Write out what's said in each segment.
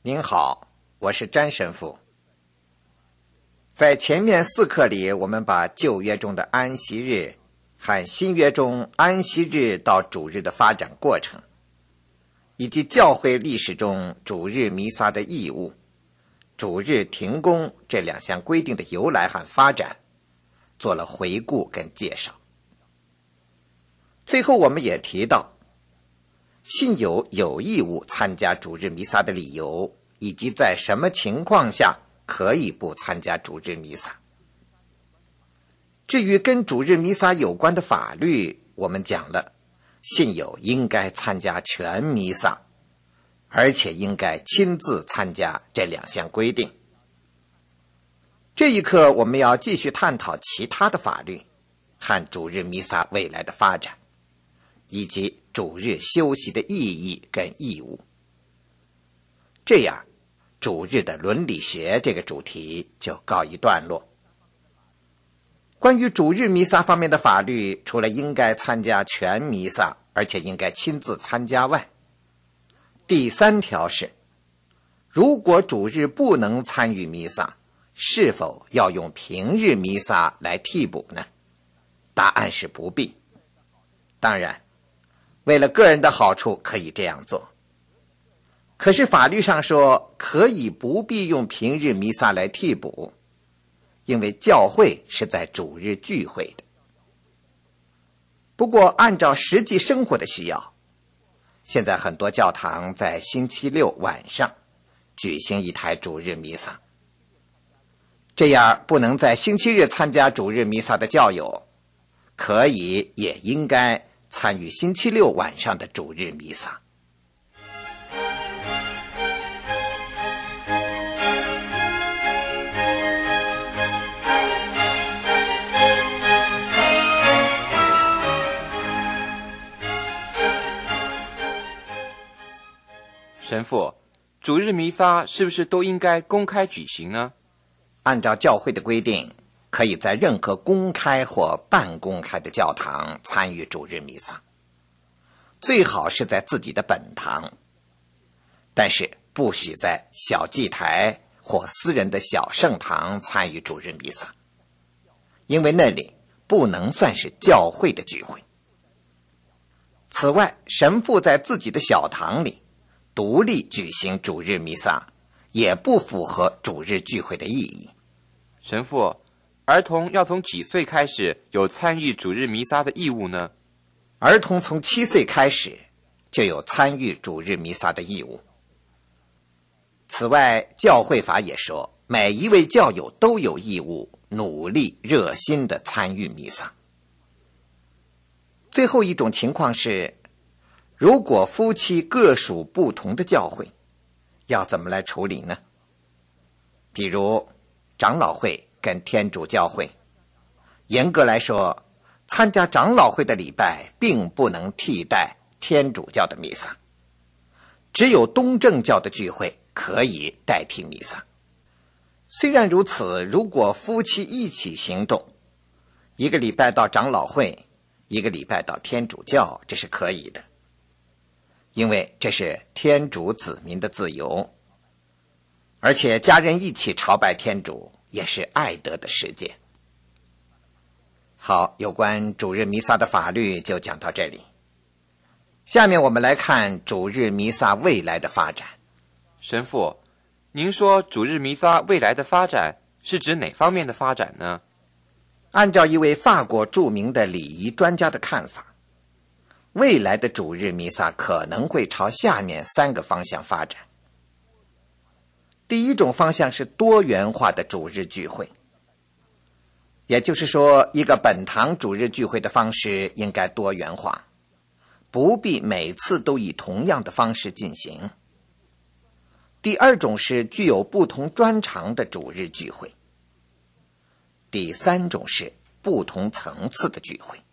您好，我是詹神父。在前面4课里，我们把旧约中的安息日和新约中安息日到主日的发展过程，以及教会历史中主日弥撒的义务、主日停工这2项规定的由来和发展，做了回顾跟介绍。最后我们也提到，信友有义务参加主日弥撒的理由，以及在什么情况下可以不参加主日弥撒。至于跟主日弥撒有关的法律，我们讲了，信友应该参加全弥撒，而且应该亲自参加这2项规定。这一课我们要继续探讨其他的法律和主日弥撒未来的发展，以及主日休息的意义跟义务。这样，主日的伦理学这个主题就告一段落。关于主日弥撒方面的法律，除了应该参加全弥撒，而且应该亲自参加外，第3条是，如果主日不能参与弥撒，是否要用平日弥撒来替补呢？答案是不必。当然，为了个人的好处可以这样做，可是法律上说可以不必用平日弥撒来替补，因为教会是在主日聚会的。不过按照实际生活的需要，现在很多教堂在星期六晚上举行一台主日弥撒，这样不能在星期日参加主日弥撒的教友，可以也应该参与星期六晚上的主日弥撒。 神父，主日弥撒是不是都应该公开举行呢？ 按照教会的规定，可以在任何公开或半公开的教堂参与主日弥撒，最好是在自己的本堂，但是不许在小祭台或私人的小圣堂参与主日弥撒，因为那里不能算是教会的聚会。此外，神父在自己的小堂里独立举行主日弥撒，也不符合主日聚会的意义。 神父，儿童要从几岁开始有参与主日弥撒的义务呢？ 儿童从7岁开始就有参与主日弥撒的义务。此外，教会法也说，每一位教友都有义务努力热心地参与弥撒。最后一种情况是，如果夫妻各属不同的教会，要怎么来处理呢？比如长老会跟天主教会，严格来说，参加长老会的礼拜并不能替代天主教的弥撒，只有东正教的聚会可以代替弥撒。虽然如此，如果夫妻一起行动，一个礼拜到长老会，一个礼拜到天主教，这是可以的，因为这是天主子民的自由，而且家人一起朝拜天主也是爱德的实践。好，有关主日弥撒的法律就讲到这里。下面我们来看主日弥撒未来的发展。 神父，您说主日弥撒未来的发展是指哪方面的发展呢？ 按照一位法国著名的礼仪专家的看法，未来的主日弥撒可能会朝下面3个方向发展。第一种方向是多元化的主日聚会，也就是说，一个本堂主日聚会的方式应该多元化，不必每次都以同样的方式进行。第二种是具有不同专长的主日聚会。第3种是不同层次的聚会。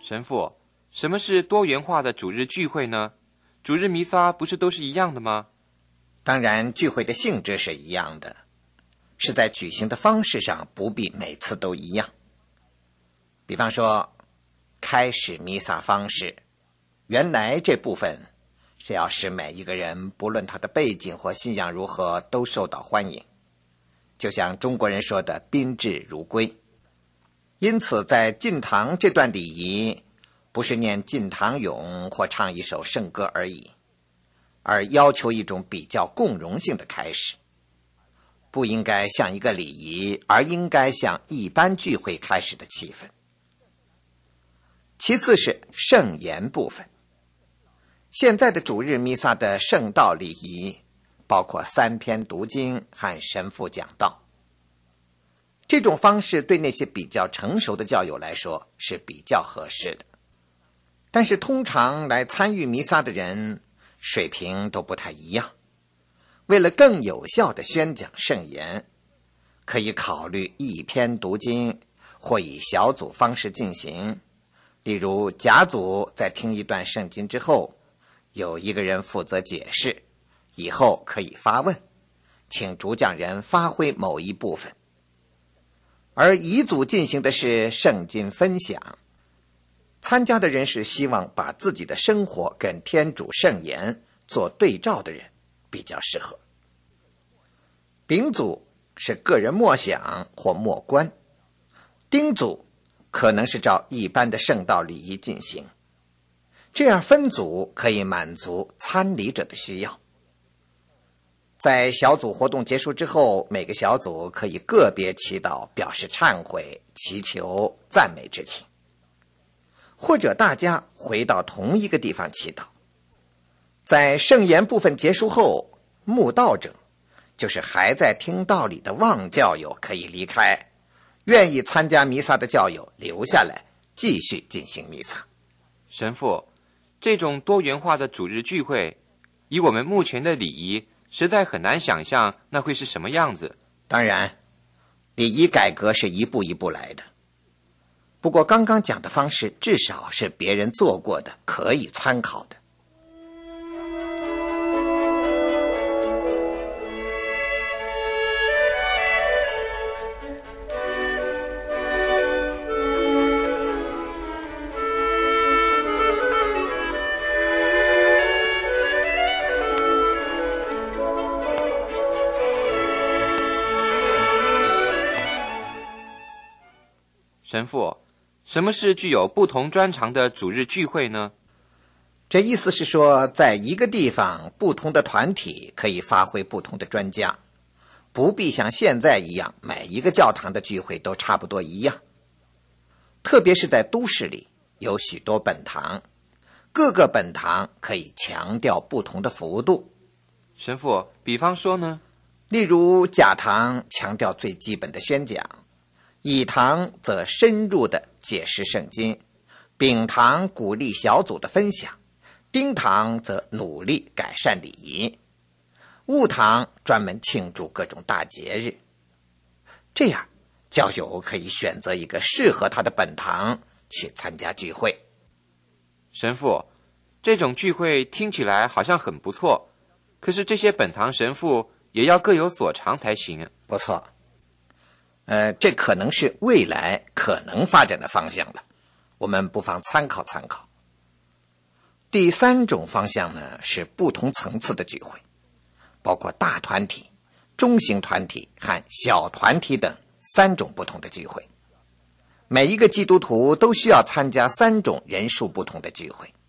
神父，什么是多元化的主日聚会呢？主日弥撒不是都是一样的吗？ 当然，聚会的性质是一样的，是在举行的方式上不必每次都一样。比方说，开始弥撒方式，原来这部分是要使每一个人不论他的背景或信仰如何都受到欢迎，就像中国人说的宾至如归。因此在进堂这段礼仪不是念进堂咏或唱一首圣歌而已，而要求一种比较共融性的开始，不应该像一个礼仪，而应该像一般聚会开始的气氛。其次是圣言部分。现在的主日弥撒的圣道礼仪包括3篇读经和神父讲道。这种方式对那些比较成熟的教友来说是比较合适的，但是通常来参与弥撒的人水平都不太一样。为了更有效地宣讲圣言，可以考虑1篇读经，或以小组方式进行。例如甲组在听一段圣经之后，有一个人负责解释，以后可以发问，请主讲人发挥某一部分。而乙组进行的是圣经分享，参加的人是希望把自己的生活跟天主圣言做对照的人，比较适合。丙组是个人默想或默观，丁组可能是照一般的圣道礼仪进行。这样分组可以满足参礼者的需要。在小组活动结束之后，每个小组可以个别祈祷，表示忏悔、祈求、赞美之情，或者大家回到同一个地方祈祷。在圣言部分结束后，慕道者，就是还在听道理的望教友可以离开，愿意参加弥撒的教友留下来继续进行弥撒。 神父，这种多元化的主日聚会，以我们目前的礼仪实在很难想象那会是什么样子。 当然，礼仪改革是一步一步来的。不过刚刚讲的方式至少是别人做过的，可以参考的。 神父，什么是具有不同专长的主日聚会呢？ 这意思是说，在一个地方，不同的团体可以发挥不同的专家，不必像现在一样，每一个教堂的聚会都差不多一样。特别是在都市里，有许多本堂，各个本堂可以强调不同的幅度。 神父，比方说呢？ 例如甲堂强调最基本的宣讲，乙堂则深入地解释圣经，丙堂鼓励小组的分享，丁堂则努力改善礼仪，戊堂专门庆祝各种大节日。这样，教友可以选择一个适合他的本堂去参加聚会。 神父，这种聚会听起来好像很不错，可是这些本堂神父也要各有所长才行。 不错。这可能是未来可能发展的方向了，我们不妨参考参考。第3种方向呢，是不同层次的聚会，包括大团体、中型团体和小团体等3种不同的聚会。每一个基督徒都需要参加3种人数不同的聚会。